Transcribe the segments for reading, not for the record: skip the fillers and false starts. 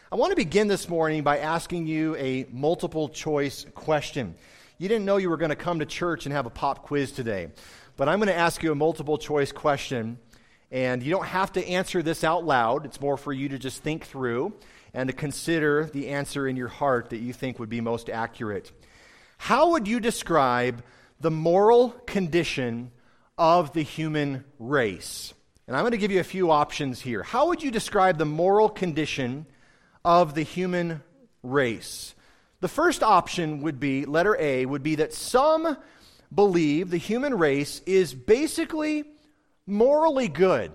I want to begin this morning by asking you a multiple choice question. You didn't know you were going to come to church and have a pop quiz today, but I'm going to ask you a multiple choice question, and you don't have to answer this out loud. It's more for you to just think through and to consider the answer in your heart that you think would be most accurate. How would you describe the moral condition of the human race? And I'm going to give you a few options here. How would you describe the moral condition of the human race? The first option would be, letter A, would be that some believe the human race is basically morally good.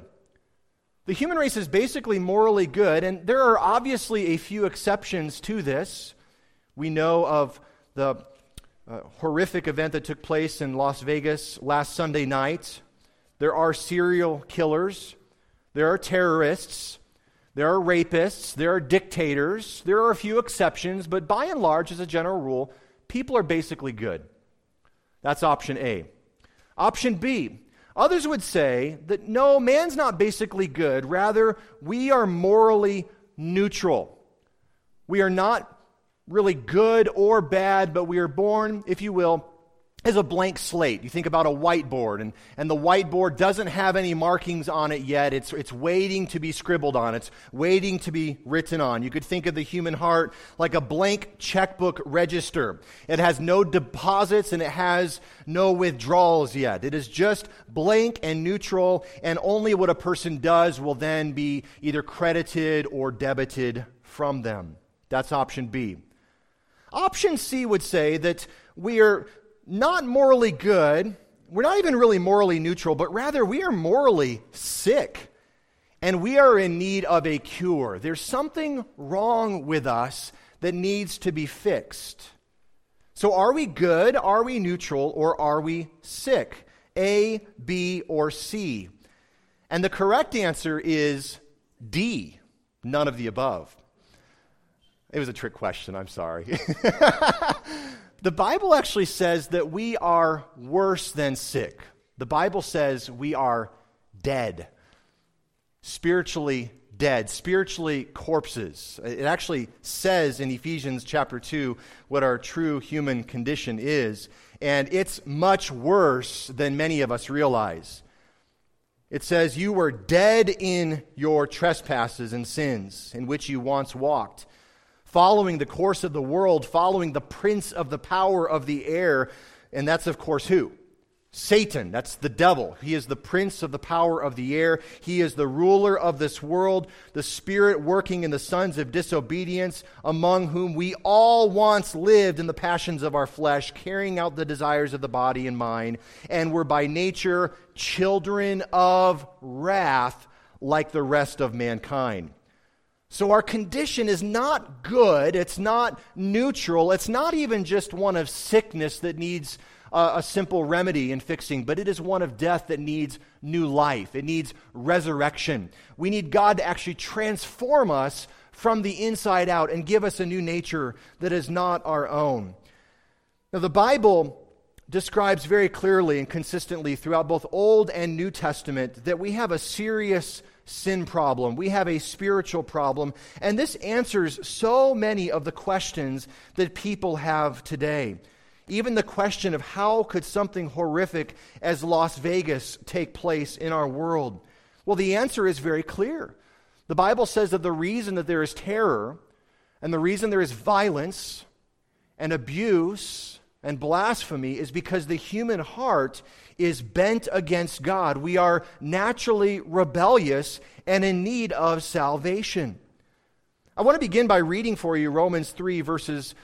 The human race is basically morally good, and there are obviously a few exceptions to this. We know of the horrific event that took place in Las Vegas last Sunday night. There are serial killers, there are terrorists, there are rapists, there are dictators, there are a few exceptions, but by and large, as a general rule, people are basically good. That's option A. Option B, others would say that no, man's not basically good, rather, we are morally neutral. We are not really good or bad, but we are born, if you will, as a blank slate. You think about a whiteboard, and the whiteboard doesn't have any markings on it yet. It's waiting to be scribbled on. It's waiting to be written on. You could think of the human heart like a blank checkbook register. It has no deposits and it has no withdrawals yet. It is just blank and neutral, and only what a person does will then be either credited or debited from them. That's option B. Option C would say that we are not morally good, we're not even really morally neutral, but rather we are morally sick, and we are in need of a cure. There's something wrong with us that needs to be fixed. So are we good, are we neutral, or are we sick? A, B, or C? And the correct answer is D, none of the above. It was a trick question, I'm sorry. The Bible actually says that we are worse than sick. The Bible says we are dead, spiritually corpses. It actually says in Ephesians chapter 2 what our true human condition is, and it's much worse than many of us realize. It says, "You were dead in your trespasses and sins in which you once walked, following the course of the world, following the prince of the power of the air." And that's, of course, who? Satan. That's the devil. He is the prince of the power of the air. He is the ruler of this world, the spirit working in the sons of disobedience, among whom we all once lived in the passions of our flesh, carrying out the desires of the body and mind, and were by nature children of wrath like the rest of mankind. So our condition is not good, it's not neutral, it's not even just one of sickness that needs a simple remedy and fixing, but it is one of death that needs new life. It needs resurrection. We need God to actually transform us from the inside out and give us a new nature that is not our own. Now, the Bible describes very clearly and consistently throughout both Old and New Testament that we have a serious sin problem. We have a spiritual problem, and this answers so many of the questions that people have today. Even the question of how could something horrific as Las Vegas take place in our world? Well, the answer is very clear. The Bible says that the reason that there is terror and the reason there is violence and abuse and blasphemy is because the human heart is bent against God. We are naturally rebellious and in need of salvation. I want to begin by reading for you Romans 3, verses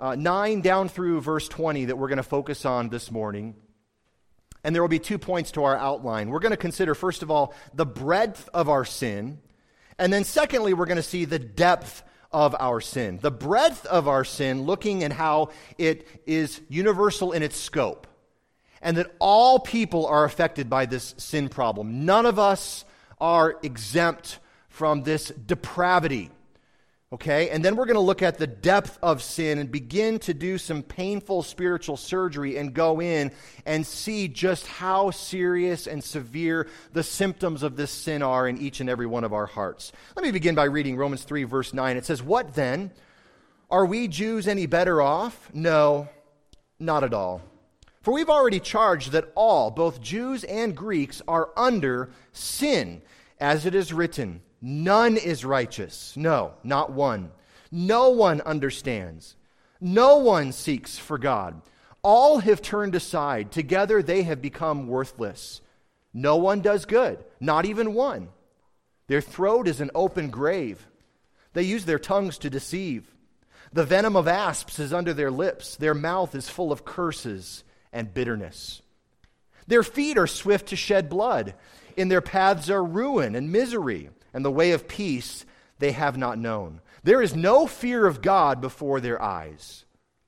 9 down through verse 20 that we're going to focus on this morning. And there will be 2 points to our outline. We're going to consider, first of all, the breadth of our sin. And then secondly, we're going to see the depth of our sin. The breadth of our sin, looking at how it is universal in its scope, and that all people are affected by this sin problem. None of us are exempt from this depravity. Okay, and then we're going to look at the depth of sin and begin to do some painful spiritual surgery and go in and see just how serious and severe the symptoms of this sin are in each and every one of our hearts. Let me begin by reading Romans 3, verse 9. It says, "What then? Are we Jews any better off? No, not at all. For we've already charged that all, both Jews and Greeks, are under sin, as it is written, none is righteous. No, not one. No one understands. No one seeks for God. All have turned aside. Together they have become worthless. No one does good, not even one. Their throat is an open grave. They use their tongues to deceive. The venom of asps is under their lips. Their mouth is full of curses and bitterness. Their feet are swift to shed blood. In their paths are ruin and misery, and the way of peace they have not known. There is no fear of God before their eyes."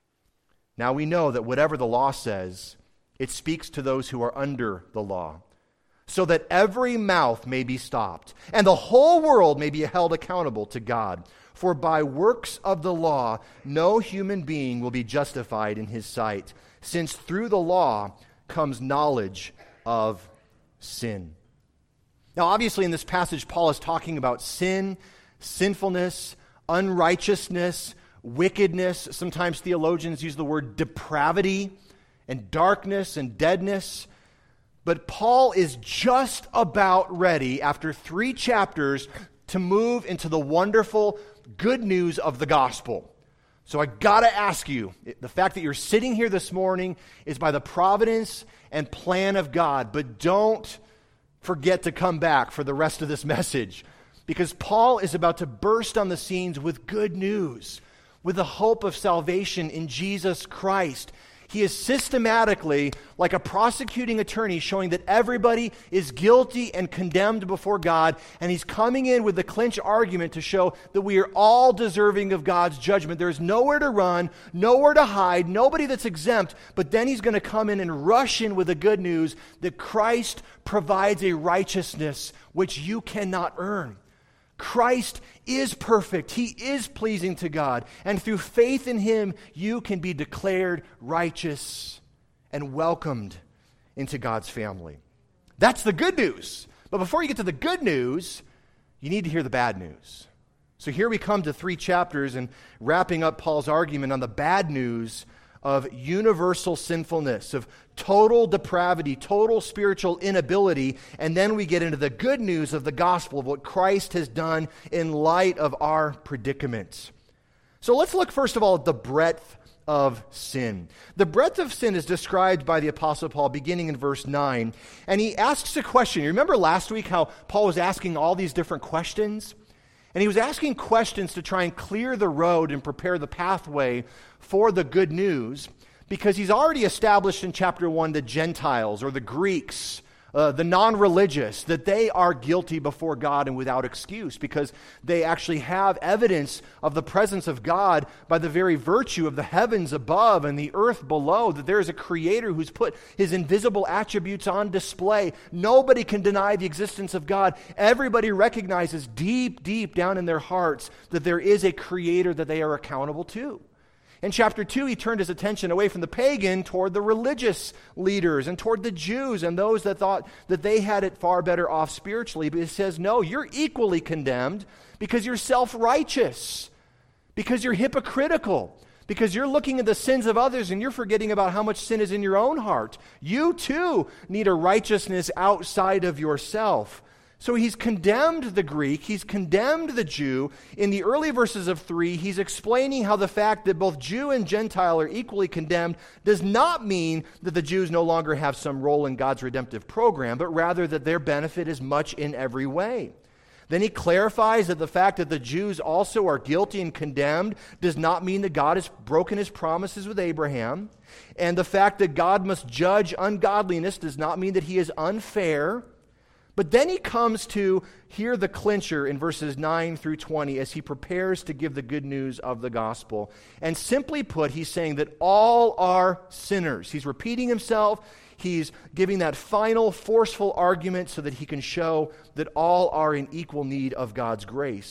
Now we know that whatever the law says, it speaks to those who are under the law, so that every mouth may be stopped, and the whole world may be held accountable to God. For by works of the law, no human being will be justified in his sight, since through the law comes knowledge of sin. Now, obviously, in this passage, Paul is talking about sin, sinfulness, unrighteousness, wickedness. Sometimes theologians use the word depravity and darkness and deadness. But Paul is just about ready, after 3 chapters, to move into the wonderful good news of the gospel. So I got to ask you, the fact that you're sitting here this morning is by the providence and plan of God, but don't forget to come back for the rest of this message, because Paul is about to burst on the scenes with good news, with the hope of salvation in Jesus Christ. He is systematically, like a prosecuting attorney, showing that everybody is guilty and condemned before God, and he's coming in with the clinch argument to show that we are all deserving of God's judgment. There's nowhere to run, nowhere to hide, nobody that's exempt, but then he's going to come in and rush in with the good news that Christ provides a righteousness which you cannot earn. Christ is perfect. He is pleasing to God. And through faith in Him, you can be declared righteous and welcomed into God's family. That's the good news. But before you get to the good news, you need to hear the bad news. So here we come to 3 chapters and wrapping up Paul's argument on the bad news of universal sinfulness, of total depravity, total spiritual inability, and then we get into the good news of the gospel, of what Christ has done in light of our predicament. So let's look first of all at the breadth of sin. The breadth of sin is described by the Apostle Paul beginning in verse 9, and he asks a question. You remember last week how Paul was asking all these different questions? And he was asking questions to try and clear the road and prepare the pathway for the good news, because he's already established in chapter 1 the Gentiles or the Greeks, the non-religious, that they are guilty before God and without excuse, because they actually have evidence of the presence of God by the very virtue of the heavens above and the earth below, that there is a creator who's put his invisible attributes on display. Nobody can deny the existence of God. Everybody recognizes deep, deep down in their hearts that there is a creator that they are accountable to. In chapter 2, he turned his attention away from the pagan toward the religious leaders and toward the Jews and those that thought that they had it far better off spiritually. But he says, no, you're equally condemned because you're self-righteous, because you're hypocritical, because you're looking at the sins of others and you're forgetting about how much sin is in your own heart. You too need a righteousness outside of yourself. So he's condemned the Greek, he's condemned the Jew. In the early verses of 3, he's explaining how the fact that both Jew and Gentile are equally condemned does not mean that the Jews no longer have some role in God's redemptive program, but rather that their benefit is much in every way. Then he clarifies that the fact that the Jews also are guilty and condemned does not mean that God has broken his promises with Abraham. And the fact that God must judge ungodliness does not mean that he is unfair. But then he comes to hear the clincher in verses 9 through 20 as he prepares to give the good news of the gospel. And simply put, he's saying that all are sinners. He's repeating himself. He's giving that final forceful argument so that he can show that all are in equal need of God's grace.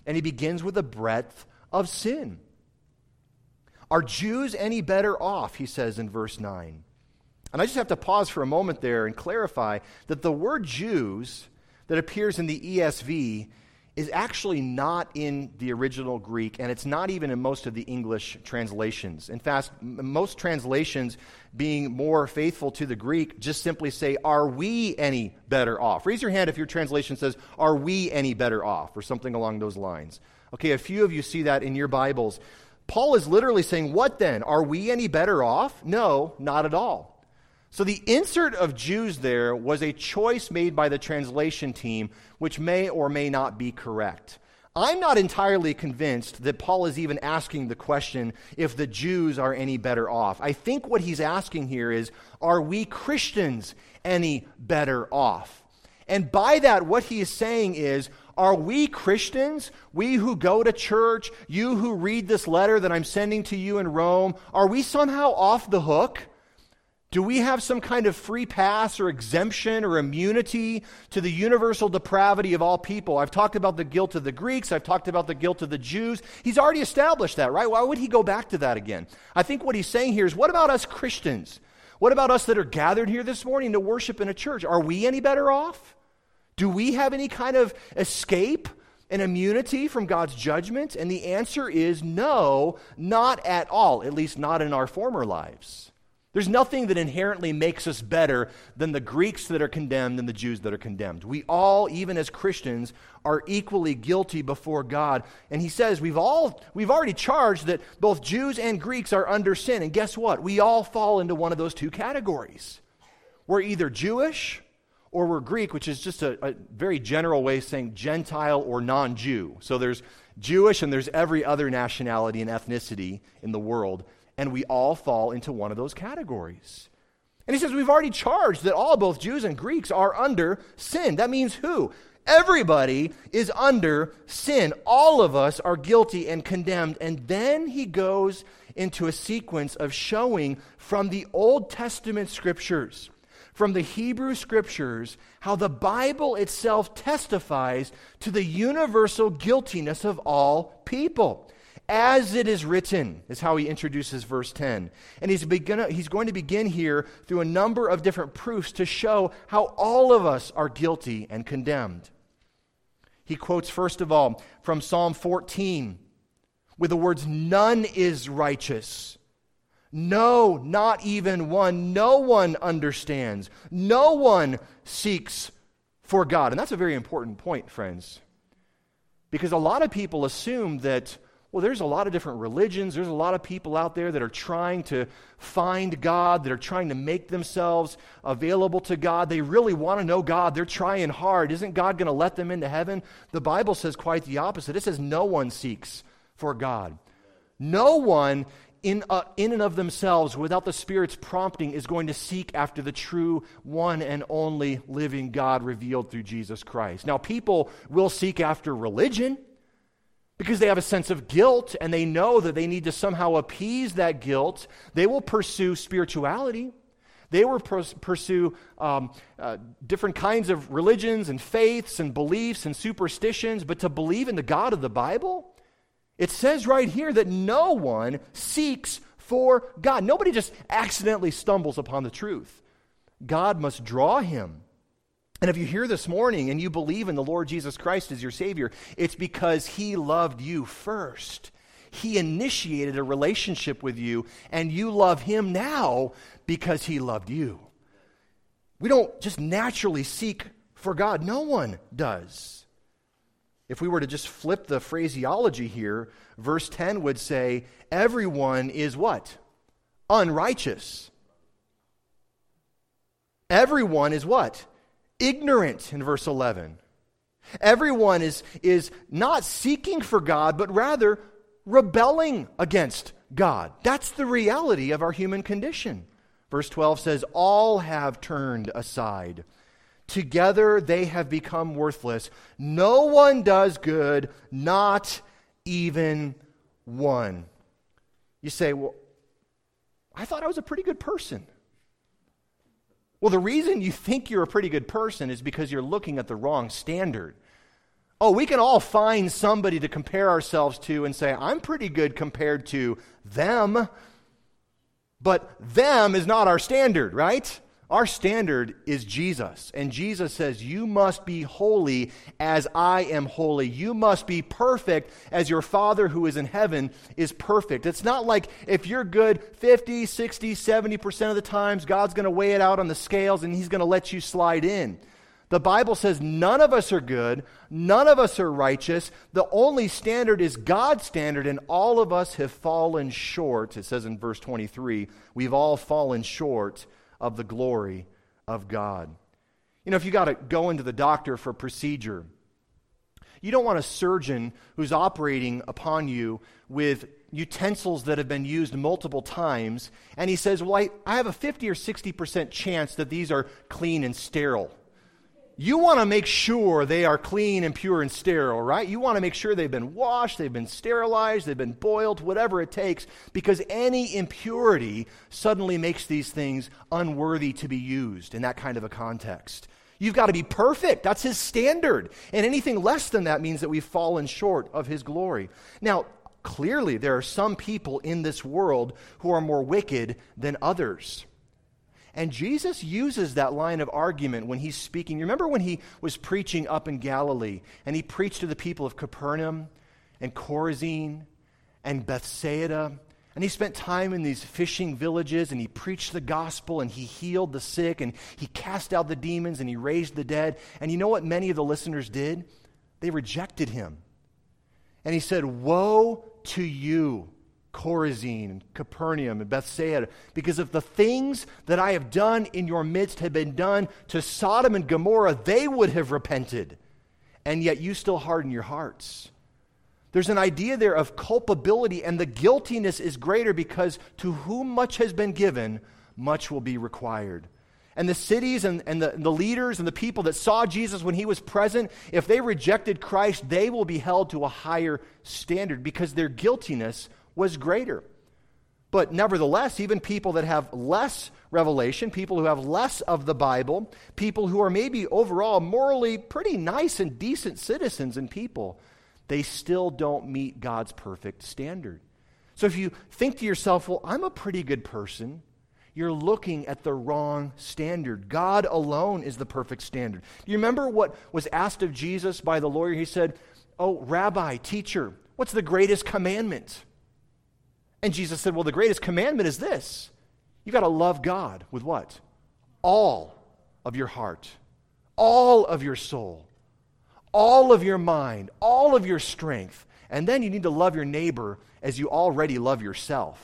And he begins with the breadth of sin. Are Jews any better off, he says in verse 9. And I just have to pause for a moment there and clarify that the word Jews that appears in the ESV is actually not in the original Greek, and it's not even in most of the English translations. In fact, most translations, being more faithful to the Greek, just simply say, are we any better off? Raise your hand if your translation says, are we any better off, or something along those lines. Okay, a few of you see that in your Bibles. Paul is literally saying, what then? Are we any better off? No, not at all. So the insert of Jews there was a choice made by the translation team, which may or may not be correct. I'm not entirely convinced that Paul is even asking the question if the Jews are any better off. I think what he's asking here is, are we Christians any better off? And by that, what he is saying is, are we Christians, we who go to church, you who read this letter that I'm sending to you in Rome, are we somehow off the hook? Do we have some kind of free pass or exemption or immunity to the universal depravity of all people? I've talked about the guilt of the Greeks. I've talked about the guilt of the Jews. He's already established that, right? Why would he go back to that again? I think what he's saying here is, what about us Christians? What about us that are gathered here this morning to worship in a church? Are we any better off? Do we have any kind of escape and immunity from God's judgment? And the answer is no, not at all, at least not in our former lives. There's nothing that inherently makes us better than the Greeks that are condemned and the Jews that are condemned. We all, even as Christians, are equally guilty before God. And he says we've already charged that both Jews and Greeks are under sin. And guess what? We all fall into one of those two categories. We're either Jewish or we're Greek, which is just a very general way of saying Gentile or non-Jew. So there's Jewish and there's every other nationality and ethnicity in the world. And we all fall into one of those categories. And he says we've already charged that both Jews and Greeks are under sin. That means who? Everybody is under sin. All of us are guilty and condemned. And then he goes into a sequence of showing from the Old Testament scriptures, from the Hebrew scriptures, how the Bible itself testifies to the universal guiltiness of all people. As it is written, is how he introduces verse 10. And he's going to begin here through a number of different proofs to show how all of us are guilty and condemned. He quotes, first of all, from Psalm 14, with the words, none is righteous. No, not even one. No one understands. No one seeks for God. And that's a very important point, friends. Because a lot of people assume that, well, there's a lot of different religions. There's a lot of people out there that are trying to find God, that are trying to make themselves available to God. They really want to know God. They're trying hard. Isn't God going to let them into heaven? The Bible says quite the opposite. It says no one seeks for God. No one in and of themselves, without the Spirit's prompting, is going to seek after the true, one and only living God revealed through Jesus Christ. Now, people will seek after religion, because they have a sense of guilt and they know that they need to somehow appease that guilt. They will pursue spirituality. They will pursue different kinds of religions and faiths and beliefs and superstitions. But to believe in the God of the Bible, it says right here that no one seeks for God. Nobody just accidentally stumbles upon the truth. God must draw him. And if you're here this morning and you believe in the Lord Jesus Christ as your Savior, it's because he loved you first. He initiated a relationship with you, and you love him now because he loved you. We don't just naturally seek for God. No one does. If we were to just flip the phraseology here, verse 10 would say, everyone is what? Unrighteous. Everyone is what? Ignorant in verse 11. Everyone is not seeking for God, but rather rebelling against God. That's the reality of our human condition. Verse 12 says, all have turned aside. Together they have become worthless. No one does good, not even one. You say, well, I thought I was a pretty good person. Well, the reason you think you're a pretty good person is because you're looking at the wrong standard. Oh, we can all find somebody to compare ourselves to and say, I'm pretty good compared to them. But them is not our standard, right? Our standard is Jesus. And Jesus says, you must be holy as I am holy. You must be perfect as your Father who is in heaven is perfect. It's not like if you're good 50, 60, 70% of the times, God's going to weigh it out on the scales and he's going to let you slide in. The Bible says none of us are good, none of us are righteous. The only standard is God's standard, and all of us have fallen short. It says in verse 23, we've all fallen short of the glory of God. You know, if you got to go into the doctor for a procedure, you don't want a surgeon who's operating upon you with utensils that have been used multiple times, and he says, well, I have a 50 or 60% chance that these are clean and sterile. You want to make sure they are clean and pure and sterile, right? You want to make sure they've been washed, they've been sterilized, they've been boiled, whatever it takes, because any impurity suddenly makes these things unworthy to be used in that kind of a context. You've got to be perfect. That's his standard. And anything less than that means that we've fallen short of his glory. Now, clearly, there are some people in this world who are more wicked than others. And Jesus uses that line of argument when he's speaking. You remember when he was preaching up in Galilee, and he preached to the people of Capernaum and Chorazin and Bethsaida, and he spent time in these fishing villages, and he preached the gospel, and he healed the sick, and he cast out the demons, and he raised the dead. And you know what many of the listeners did? They rejected him. And he said, woe to you, Chorazin and Capernaum and Bethsaida, because if the things that I have done in your midst had been done to Sodom and Gomorrah, they would have repented, and yet you still harden your hearts. There's an idea there of culpability, and the guiltiness is greater because to whom much has been given, much will be required. And the cities and the leaders and the people that saw Jesus when he was present, if they rejected Christ, they will be held to a higher standard because their guiltiness was greater. But nevertheless, even people that have less revelation, people who have less of the Bible, people who are maybe overall morally pretty nice and decent citizens and people, they still don't meet God's perfect standard. So if you think to yourself, well, I'm a pretty good person, you're looking at the wrong standard. God alone is the perfect standard. Do you remember what was asked of Jesus by the lawyer? He said, oh, Rabbi, teacher, what's the greatest commandment? And Jesus said, well, the greatest commandment is this. You've got to love God with what? All of your heart, all of your soul, all of your mind, all of your strength. And then you need to love your neighbor as you already love yourself.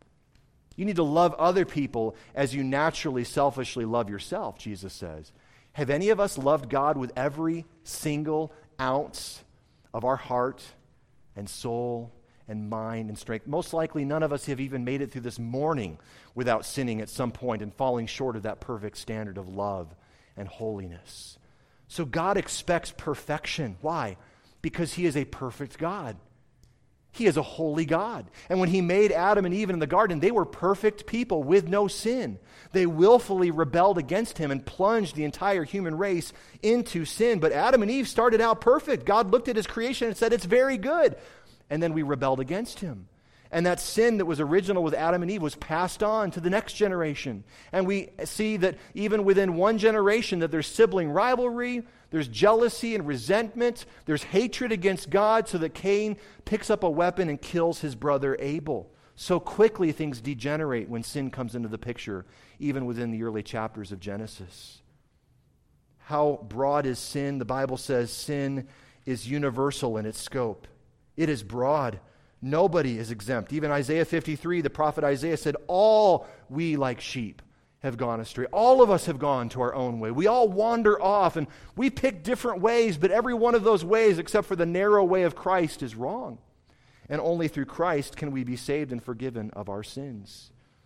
You need to love other people as you naturally, selfishly love yourself, Jesus says. Have any of us loved God with every single ounce of our heart and soul and mind and strength? Most likely none of us have even made it through this morning without sinning at some point and falling short of that perfect standard of love and holiness. So God expects perfection. Why? Because he is a perfect God. He is a holy God. And when he made Adam and Eve in the garden, they were perfect people with no sin. They willfully rebelled against him and plunged the entire human race into sin. But Adam and Eve started out perfect. God looked at his creation and said, it's very good. And then we rebelled against him. And that sin that was original with Adam and Eve was passed on to the next generation. And we see that even within one generation that there's sibling rivalry, there's jealousy and resentment, there's hatred against God, so that Cain picks up a weapon and kills his brother Abel. So quickly things degenerate when sin comes into the picture, even within the early chapters of Genesis. How broad is sin? The Bible says sin is universal in its scope. It is broad. Nobody is exempt. Even Isaiah 53, the prophet Isaiah said, all we like sheep have gone astray. All of us have gone to our own way. We all wander off, and we pick different ways, but every one of those ways, except for the narrow way of Christ, is wrong. And only through Christ can we be saved and forgiven of our sins.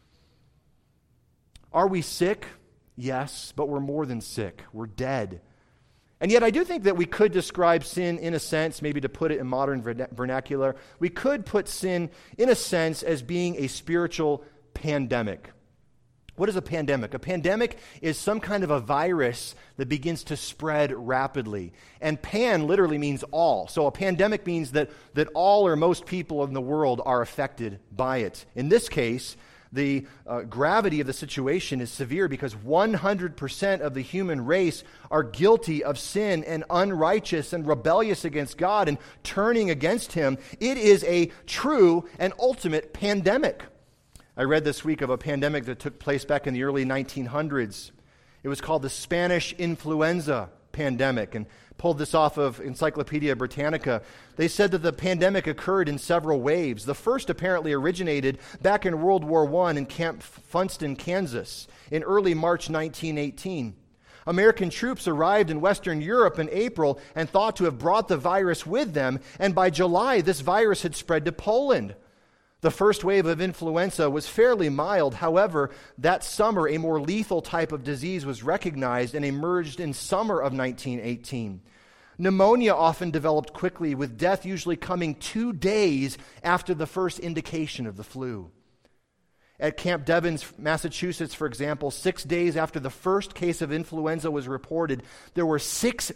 Are we sick? Yes, but we're more than sick. We're dead. And yet I do think that we could describe sin in a sense, maybe to put it in modern vernacular, we could put sin in a sense as being a spiritual pandemic. What is a pandemic? A pandemic is some kind of a virus that begins to spread rapidly. And pan literally means all. So a pandemic means that all or most people in the world are affected by it. In this case, the gravity of the situation is severe because 100% of the human race are guilty of sin and unrighteous and rebellious against God and turning against Him. It is a true and ultimate pandemic. I read this week of a pandemic that took place back in the early 1900s. It was called the Spanish influenza pandemic, and pulled this off of Encyclopedia Britannica. They said that the pandemic occurred in several waves. The first apparently originated back in World War I in Camp Funston, Kansas, in early March 1918. American troops arrived in Western Europe in April and thought to have brought the virus with them, and by July, this virus had spread to Poland. The first wave of influenza was fairly mild. However, that summer, a more lethal type of disease was recognized and emerged in summer of 1918. Pneumonia often developed quickly, with death usually coming 2 days after the first indication of the flu. At Camp Devens, Massachusetts, for example, 6 days after the first case of influenza was reported, there were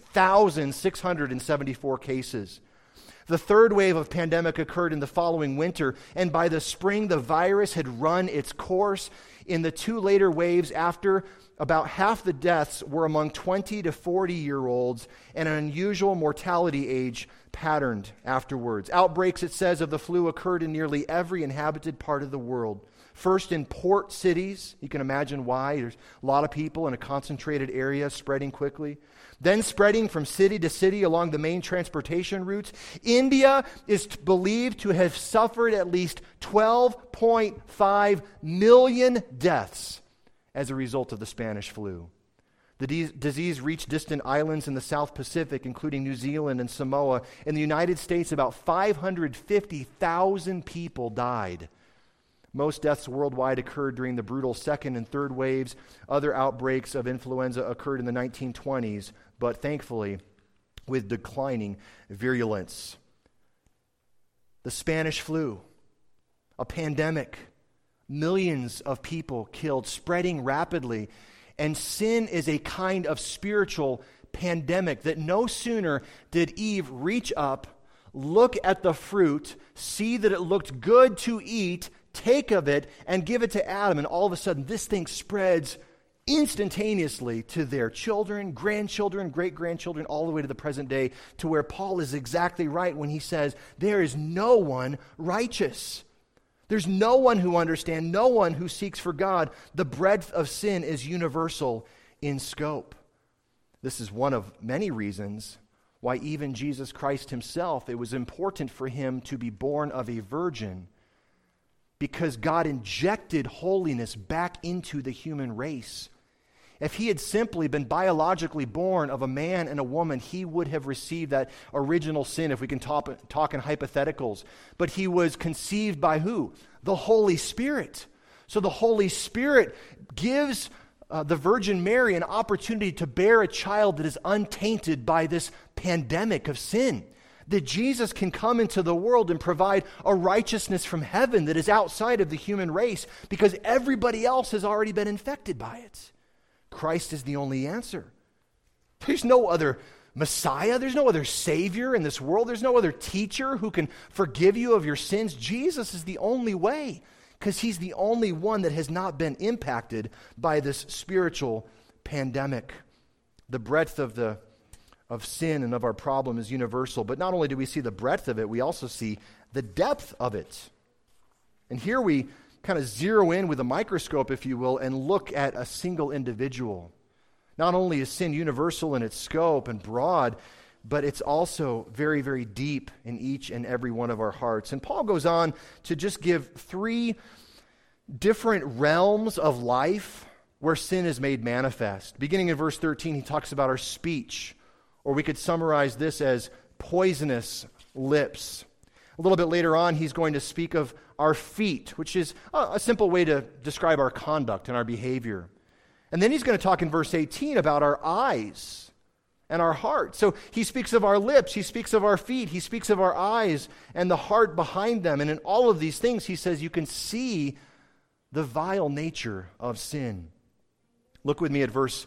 6,674 cases. The third wave of pandemic occurred in the following winter, and by the spring, the virus had run its course. In the 2 later waves after, about half the deaths were among 20 to 40-year-olds, and an unusual mortality age patterned afterwards. Outbreaks, it says, of the flu occurred in nearly every inhabited part of the world. First in port cities. You can imagine why. There's a lot of people in a concentrated area spreading quickly. Then spreading from city to city along the main transportation routes. India is believed to have suffered at least 12.5 million deaths as a result of the Spanish flu. The disease reached distant islands in the South Pacific, including New Zealand and Samoa. In the United States, about 550,000 people died. Most deaths worldwide occurred during the brutal second and third waves. Other outbreaks of influenza occurred in the 1920s, but thankfully with declining virulence. The Spanish flu, a pandemic, millions of people killed, spreading rapidly. And sin is a kind of spiritual pandemic that no sooner did Eve reach up, look at the fruit, see that it looked good to eat, take of it, and give it to Adam, and all of a sudden this thing spreads instantaneously to their children, grandchildren, great-grandchildren, all the way to the present day, to where Paul is exactly right when he says, there is no one righteous. There's no one who understands, no one who seeks for God. The breadth of sin is universal in scope. This is one of many reasons why even Jesus Christ himself, it was important for him to be born of a virgin, because God injected holiness back into the human race. If he had simply been biologically born of a man and a woman, he would have received that original sin, if we can talk in hypotheticals. But he was conceived by who? The Holy Spirit. So the Holy Spirit gives the Virgin Mary an opportunity to bear a child that is untainted by this pandemic of sin. That Jesus can come into the world and provide a righteousness from heaven that is outside of the human race, because everybody else has already been infected by it. Christ is the only answer. There's no other Messiah. There's no other Savior in this world. There's no other teacher who can forgive you of your sins. Jesus is the only way, because he's the only one that has not been impacted by this spiritual pandemic. The breadth of sin and of our problem is universal. But not only do we see the breadth of it, we also see the depth of it. And here we kind of zero in with a microscope, if you will, and look at a single individual. Not only is sin universal in its scope and broad, but it's also very, very deep in each and every one of our hearts. And Paul goes on to just give 3 different realms of life where sin is made manifest. Beginning in verse 13, he talks about our speech. Or we could summarize this as poisonous lips. A little bit later on, he's going to speak of our feet, which is a simple way to describe our conduct and our behavior. And then he's going to talk in verse 18 about our eyes and our heart. So he speaks of our lips, he speaks of our feet, he speaks of our eyes and the heart behind them. And in all of these things, he says you can see the vile nature of sin. Look with me at verse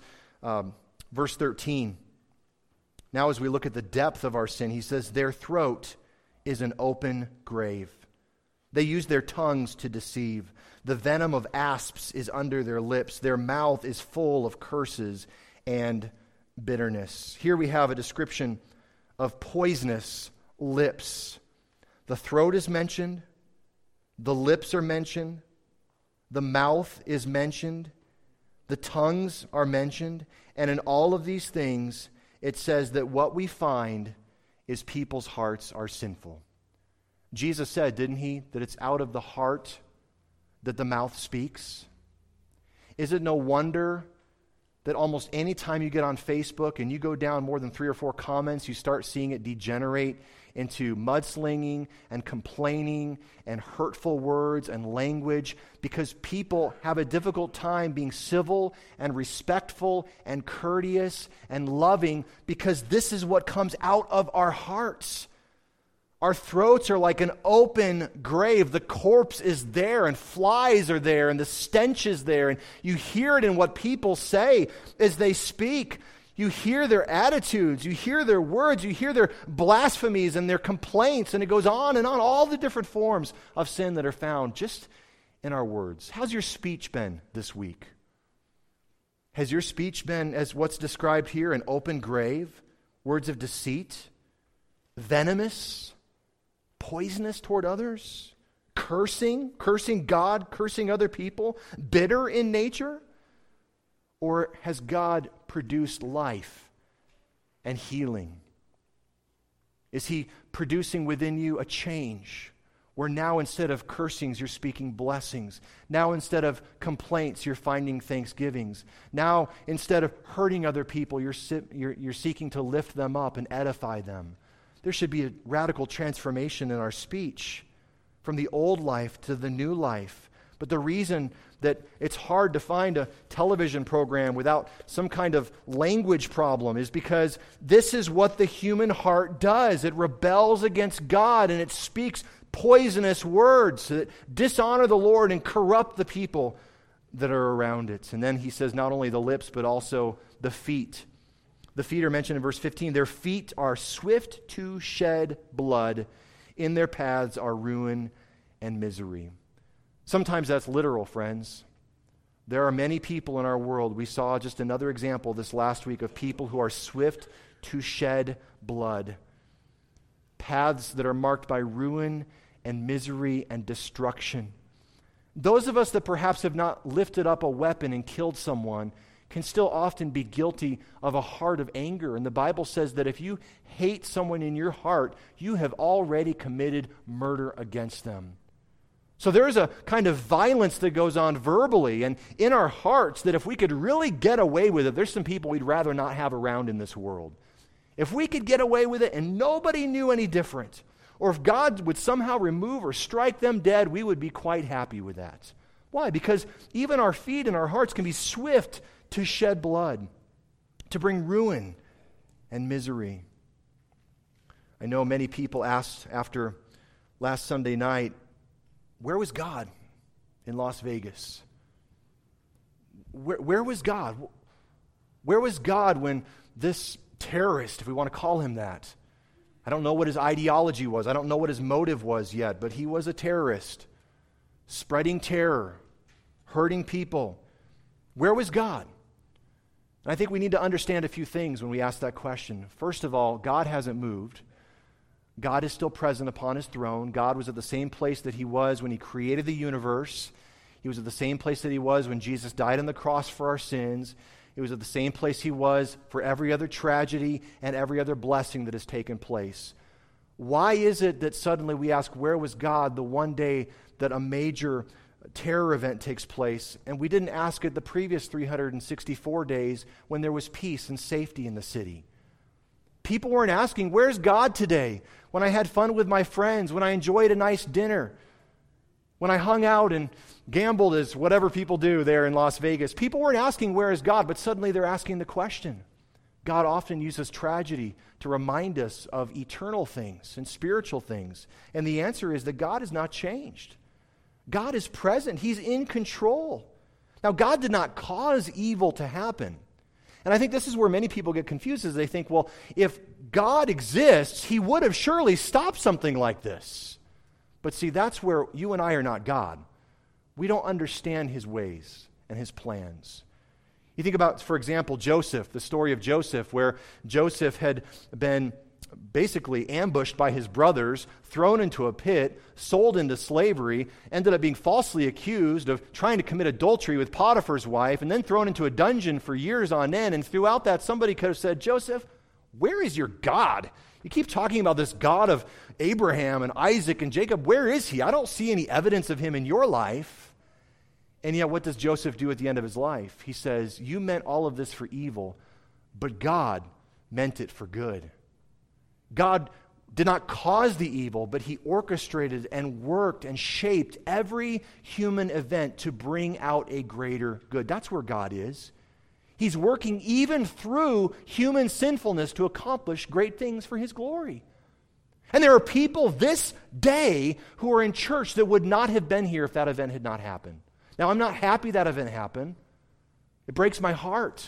13. Now as we look at the depth of our sin, he says, their throat is an open grave. They use their tongues to deceive. The venom of asps is under their lips. Their mouth is full of curses and bitterness. Here we have a description of poisonous lips. The throat is mentioned. The lips are mentioned. The mouth is mentioned. The tongues are mentioned. And in all of these things, it says that what we find is people's hearts are sinful. Jesus said, didn't he, that it's out of the heart that the mouth speaks? Is it no wonder that almost any time you get on Facebook and you go down more than 3 or 4 comments, you start seeing it degenerate into mudslinging and complaining and hurtful words and language, because people have a difficult time being civil and respectful and courteous and loving, because this is what comes out of our hearts. Our throats are like an open grave. The corpse is there, and flies are there, and the stench is there, and you hear it in what people say as they speak. You hear their attitudes, you hear their words, you hear their blasphemies and their complaints, and it goes on and on, all the different forms of sin that are found just in our words. How's your speech been this week? Has your speech been, as what's described here, an open grave? Words of deceit? Venomous? Poisonous toward others? Cursing God, cursing other people? Bitter in nature? Or has God produced life and healing? Is he producing within you a change where now instead of cursings, you're speaking blessings? Now instead of complaints, you're finding thanksgivings? Now instead of hurting other people, you're seeking to lift them up and edify them? There should be a radical transformation in our speech from the old life to the new life. But the reason that it's hard to find a television program without some kind of language problem is because this is what the human heart does. It rebels against God, and it speaks poisonous words that dishonor the Lord and corrupt the people that are around it. And then he says not only the lips, but also the feet. The feet are mentioned in verse 15. Their feet are swift to shed blood. In their paths are ruin and misery. Sometimes that's literal, friends. There are many people in our world. We saw just another example this last week of people who are swift to shed blood. Paths that are marked by ruin and misery and destruction. Those of us that perhaps have not lifted up a weapon and killed someone can still often be guilty of a heart of anger. And the Bible says that if you hate someone in your heart, you have already committed murder against them. So there's a kind of violence that goes on verbally and in our hearts that if we could really get away with it, there's some people we'd rather not have around in this world. If we could get away with it and nobody knew any different, or if God would somehow remove or strike them dead, we would be quite happy with that. Why? Because even our feet and our hearts can be swift to shed blood, to bring ruin and misery. I know many people asked after last Sunday night, where was God in Las Vegas? Where was God? Where was God when this terrorist, if we want to call him that, I don't know what his ideology was, I don't know what his motive was yet, but he was a terrorist, spreading terror, hurting people. Where was God? And I think we need to understand a few things when we ask that question. First of all, God hasn't moved. God is still present upon his throne. God was at the same place that he was when he created the universe. He was at the same place that he was when Jesus died on the cross for our sins. He was at the same place he was for every other tragedy and every other blessing that has taken place. Why is it that suddenly we ask, where was God the one day that a major terror event takes place, and we didn't ask it the previous 364 days when there was peace and safety in the city? People weren't asking, where's God today? When I had fun with my friends, when I enjoyed a nice dinner, when I hung out and gambled as whatever people do there in Las Vegas. People weren't asking, where is God? But suddenly they're asking the question. God often uses tragedy to remind us of eternal things and spiritual things. And the answer is that God has not changed. God is present. He's in control. Now, God did not cause evil to happen. And I think this is where many people get confused, is they think, well, if God exists, he would have surely stopped something like this. But see, that's where you and I are not God. We don't understand his ways and his plans. You think about, for example, Joseph, the story of Joseph, where Joseph had been basically ambushed by his brothers, thrown into a pit, sold into slavery, ended up being falsely accused of trying to commit adultery with Potiphar's wife, and then thrown into a dungeon for years on end. And throughout that, somebody could have said, Joseph, where is your God? You keep talking about this God of Abraham and Isaac and Jacob. Where is he? I don't see any evidence of him in your life. And yet, what does Joseph do at the end of his life? He says, you meant all of this for evil, but God meant it for good. God did not cause the evil, but he orchestrated and worked and shaped every human event to bring out a greater good. That's where God is. He's working even through human sinfulness to accomplish great things for his glory. And there are people this day who are in church that would not have been here if that event had not happened. Now, I'm not happy that event happened. It breaks my heart.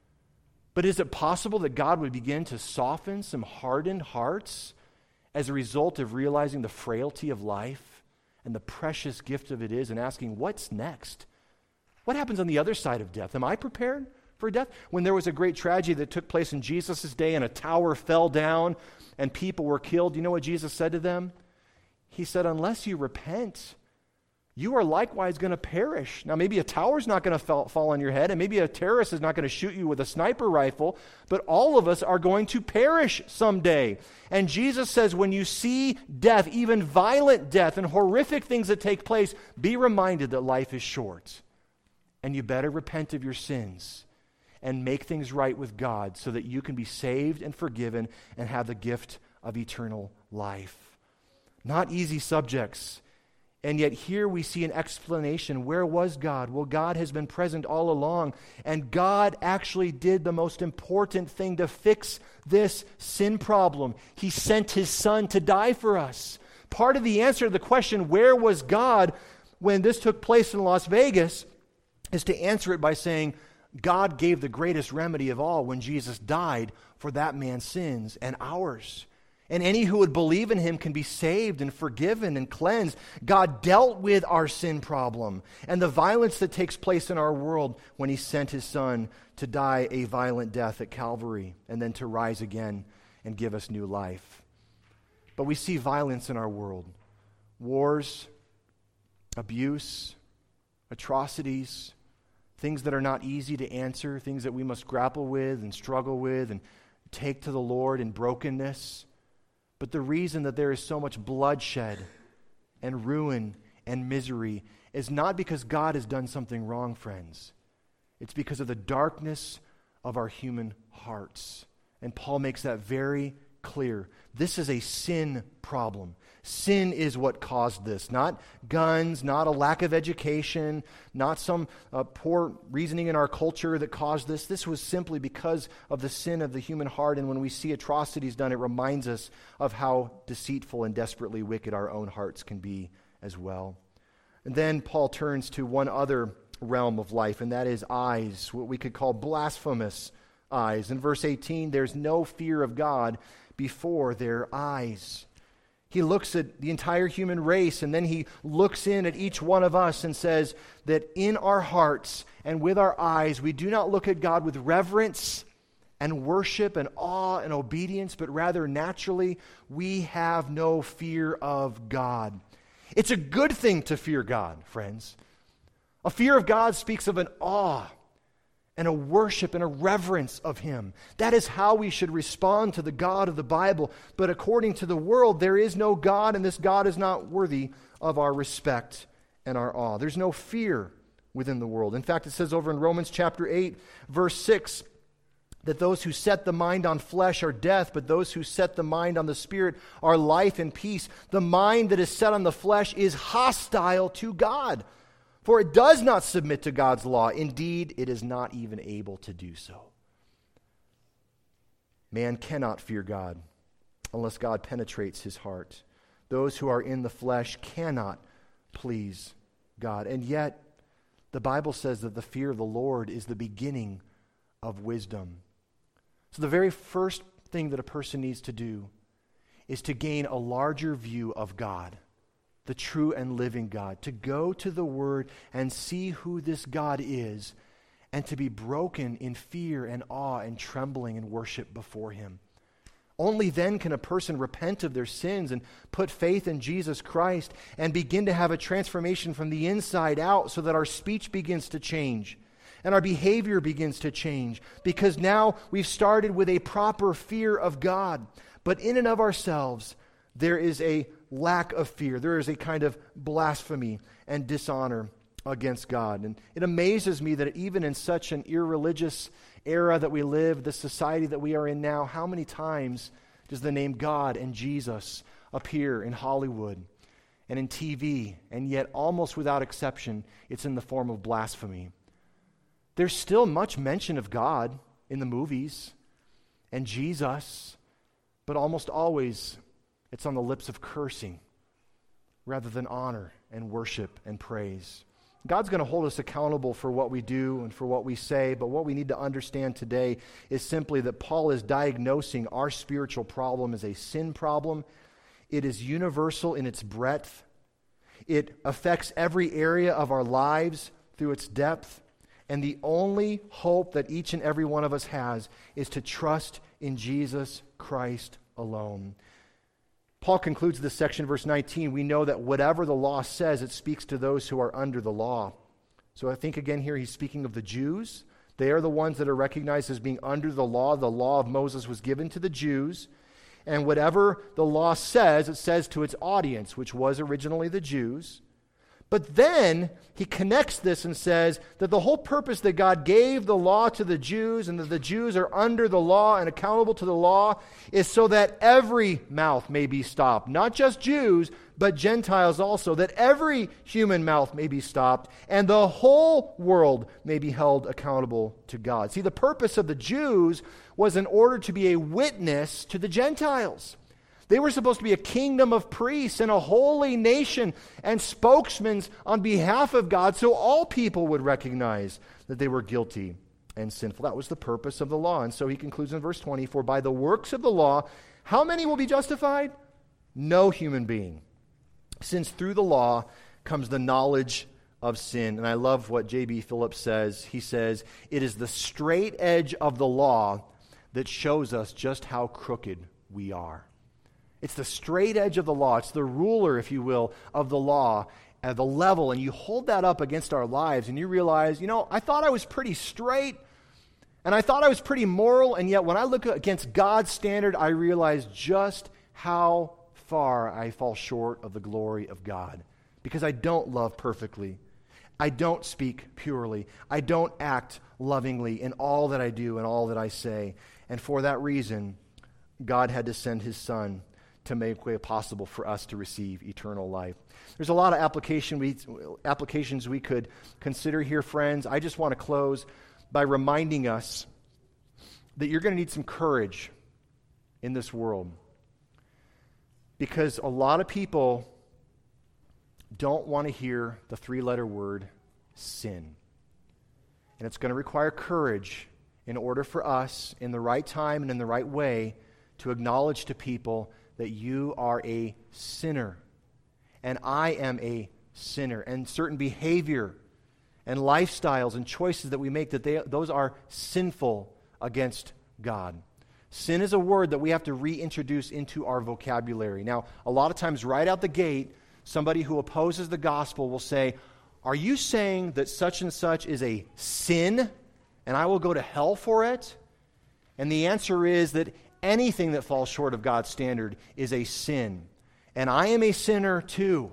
But is it possible that God would begin to soften some hardened hearts as a result of realizing the frailty of life and the precious gift of it is, and asking, what's next? What happens on the other side of death? Am I prepared for death? When there was a great tragedy that took place in Jesus' day and a tower fell down and people were killed, you know what Jesus said to them? He said, unless you repent, you are likewise going to perish. Now, maybe a tower's not going to fall on your head, and maybe a terrorist is not going to shoot you with a sniper rifle, but all of us are going to perish someday. And Jesus says, when you see death, even violent death and horrific things that take place, be reminded that life is short. And you better repent of your sins and make things right with God so that you can be saved and forgiven and have the gift of eternal life. Not easy subjects. And yet here we see an explanation. Where was God? Well, God has been present all along. And God actually did the most important thing to fix this sin problem. He sent his son to die for us. Part of the answer to the question, where was God when this took place in Las Vegas, is to answer it by saying, God gave the greatest remedy of all when Jesus died for that man's sins and ours. And any who would believe in him can be saved and forgiven and cleansed. God dealt with our sin problem and the violence that takes place in our world when he sent his son to die a violent death at Calvary and then to rise again and give us new life. But we see violence in our world. Wars, abuse, atrocities, things that are not easy to answer, things that we must grapple with and struggle with and take to the Lord in brokenness. But the reason that there is so much bloodshed and ruin and misery is not because God has done something wrong, friends. It's because of the darkness of our human hearts. And Paul makes that very clear. This is a sin problem. Sin is what caused this, not guns, not a lack of education, not some poor reasoning in our culture that caused this. This was simply because of the sin of the human heart, and when we see atrocities done, it reminds us of how deceitful and desperately wicked our own hearts can be as well. And then Paul turns to one other realm of life, and that is eyes, what we could call blasphemous eyes. In verse 18, there's no fear of God before their eyes. He looks at the entire human race, and then he looks in at each one of us and says that in our hearts and with our eyes, we do not look at God with reverence and worship and awe and obedience, but rather naturally we have no fear of God. It's a good thing to fear God, friends. A fear of God speaks of an awe and a worship and a reverence of him. That is how we should respond to the God of the Bible. But according to the world, there is no God, and this God is not worthy of our respect and our awe. There's no fear within the world. In fact, it says over in Romans chapter 8, verse 6, that those who set the mind on flesh are death, but those who set the mind on the Spirit are life and peace. The mind that is set on the flesh is hostile to God, for it does not submit to God's law. Indeed, it is not even able to do so. Man cannot fear God unless God penetrates his heart. Those who are in the flesh cannot please God. And yet, the Bible says that the fear of the Lord is the beginning of wisdom. So the very first thing that a person needs to do is to gain a larger view of God, the true and living God, to go to the Word and see who this God is, and to be broken in fear and awe and trembling and worship before Him. Only then can a person repent of their sins and put faith in Jesus Christ and begin to have a transformation from the inside out, so that our speech begins to change and our behavior begins to change, because now we've started with a proper fear of God. But in and of ourselves, there is a lack of fear. There is a kind of blasphemy and dishonor against God. And it amazes me that even in such an irreligious era that we live, the society that we are in now, how many times does the name God and Jesus appear in Hollywood and in TV? And yet, almost without exception, it's in the form of blasphemy. There's still much mention of God in the movies and Jesus, but almost always it's on the lips of cursing rather than honor and worship and praise. God's going to hold us accountable for what we do and for what we say, but what we need to understand today is simply that Paul is diagnosing our spiritual problem as a sin problem. It is universal in its breadth. It affects every area of our lives through its depth. And the only hope that each and every one of us has is to trust in Jesus Christ alone. Paul concludes this section, verse 19. We know that whatever the law says, it speaks to those who are under the law. So I think again here he's speaking of the Jews. They are the ones that are recognized as being under the law. The law of Moses was given to the Jews. And whatever the law says, it says to its audience, which was originally the Jews. But then he connects this and says that the whole purpose that God gave the law to the Jews, and that the Jews are under the law and accountable to the law, is so that every mouth may be stopped. Not just Jews, but Gentiles also. That every human mouth may be stopped, and the whole world may be held accountable to God. See, the purpose of the Jews was in order to be a witness to the Gentiles. They were supposed to be a kingdom of priests and a holy nation and spokesmen on behalf of God, so all people would recognize that they were guilty and sinful. That was the purpose of the law. And so he concludes in verse 20, for by the works of the law, how many will be justified? No human being. Since through the law comes the knowledge of sin. And I love what J.B. Phillips says. He says, it is the straight edge of the law that shows us just how crooked we are. It's the straight edge of the law. It's the ruler, if you will, of the law at the level. And you hold that up against our lives and you realize, I thought I was pretty straight and I thought I was pretty moral. And yet when I look against God's standard, I realize just how far I fall short of the glory of God. Because I don't love perfectly. I don't speak purely. I don't act lovingly in all that I do and all that I say. And for that reason, God had to send His Son to make it possible for us to receive eternal life. There's a lot of applications we could consider here, friends. I just want to close by reminding us that you're going to need some courage in this world. Because a lot of people don't want to hear the three-letter word sin. And it's going to require courage in order for us, in the right time and in the right way, to acknowledge to people that you are a sinner, and I am a sinner, and certain behavior and lifestyles and choices that we make, that those are sinful against God. Sin is a word that we have to reintroduce into our vocabulary. Now, a lot of times right out the gate, somebody who opposes the gospel will say, are you saying that such and such is a sin, and I will go to hell for it? And the answer is that anything that falls short of God's standard is a sin. And I am a sinner too.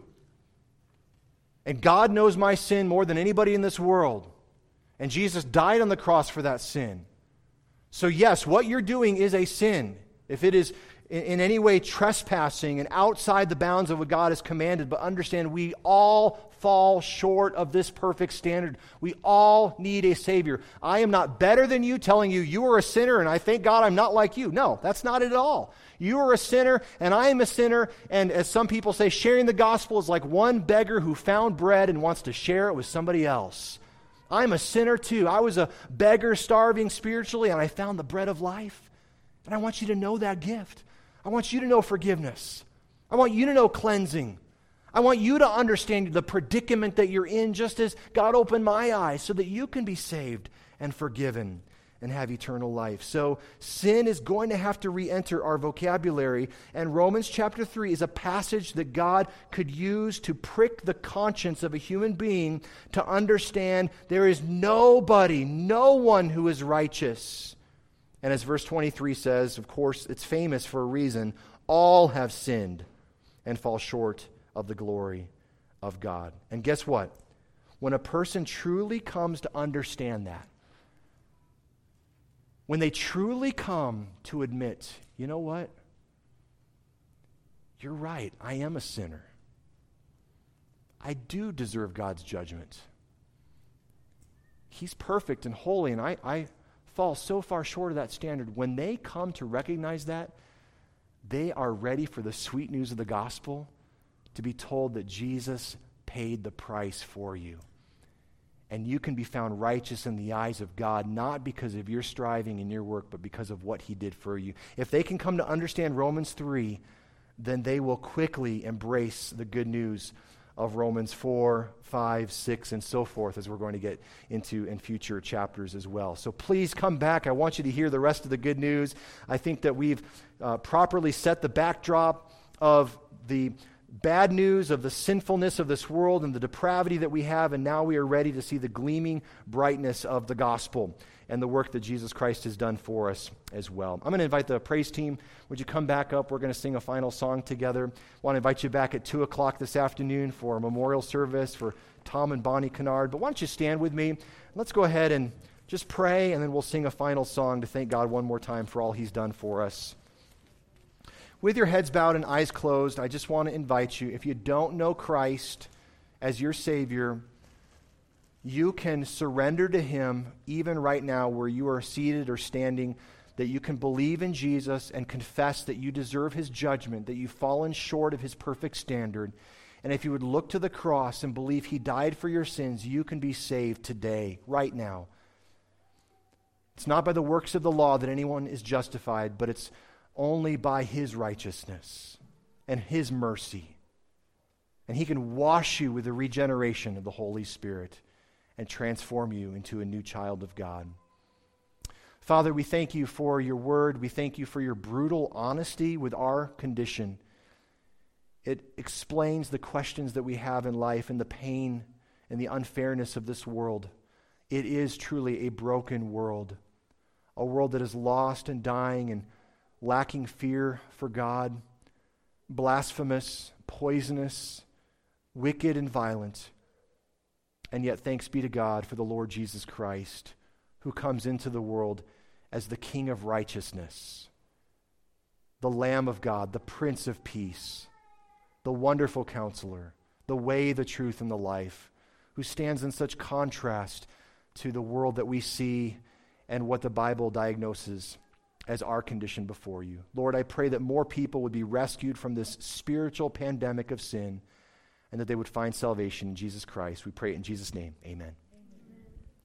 And God knows my sin more than anybody in this world. And Jesus died on the cross for that sin. So yes, what you're doing is a sin. If it is in any way trespassing and outside the bounds of what God has commanded, but understand we all fall short of this perfect standard. We all need a Savior. I am not better than you, telling you you are a sinner and I thank God I'm not like you. No, that's not it at all. You are a sinner and I am a sinner, and as some people say, sharing the gospel is like one beggar who found bread and wants to share it with somebody else. I'm a sinner too. I was a beggar starving spiritually and I found the bread of life. And I want you to know that gift. I want you to know forgiveness. I want you to know cleansing. I want you to understand the predicament that you're in, just as God opened my eyes, so that you can be saved and forgiven and have eternal life. So sin is going to have to re-enter our vocabulary, and Romans chapter 3 is a passage that God could use to prick the conscience of a human being to understand there is nobody, no one who is righteous. And as verse 23 says, of course, it's famous for a reason, all have sinned and fall short of the glory of God. And guess what? When a person truly comes to understand that, when they truly come to admit, you know what? You're right, I am a sinner. I do deserve God's judgment. He's perfect and holy, and I fall so far short of that standard. When they come to recognize that, they are ready for the sweet news of the gospel, to be told that Jesus paid the price for you. And you can be found righteous in the eyes of God, not because of your striving and your work, but because of what he did for you. If they can come to understand Romans 3, then they will quickly embrace the good news of Romans 4, 5, 6, and so forth, as we're going to get into in future chapters as well. So please come back. I want you to hear the rest of the good news. I think that we've properly set the backdrop of the bad news of the sinfulness of this world and the depravity that we have, and now we are ready to see the gleaming brightness of the gospel and the work that Jesus Christ has done for us as well. I'm going to invite the praise team. Would you come back up? We're going to sing a final song together. I want to invite you back at 2 o'clock this afternoon for a memorial service for Tom and Bonnie Kennard. But why don't you stand with me? Let's go ahead and just pray, and then we'll sing a final song to thank God one more time for all he's done for us. With your heads bowed and eyes closed, I just want to invite you, if you don't know Christ as your Savior, you can surrender to him even right now where you are seated or standing, that you can believe in Jesus and confess that you deserve his judgment, that you've fallen short of his perfect standard. And if you would look to the cross and believe he died for your sins, you can be saved today, right now. It's not by the works of the law that anyone is justified, but it's only by his righteousness and his mercy. And he can wash you with the regeneration of the Holy Spirit and transform you into a new child of God. Father, we thank you for your word. We thank you for your brutal honesty with our condition. It explains the questions that we have in life and the pain and the unfairness of this world. It is truly a broken world, a world that is lost and dying and lacking fear for God, blasphemous, poisonous, wicked, and violent. And yet thanks be to God for the Lord Jesus Christ, who comes into the world as the King of righteousness, the Lamb of God, the Prince of Peace, the wonderful Counselor, the way, the truth, and the life, who stands in such contrast to the world that we see and what the Bible diagnoses as our condition before you. Lord, I pray that more people would be rescued from this spiritual pandemic of sin and that they would find salvation in Jesus Christ. We pray it in Jesus' name. Amen.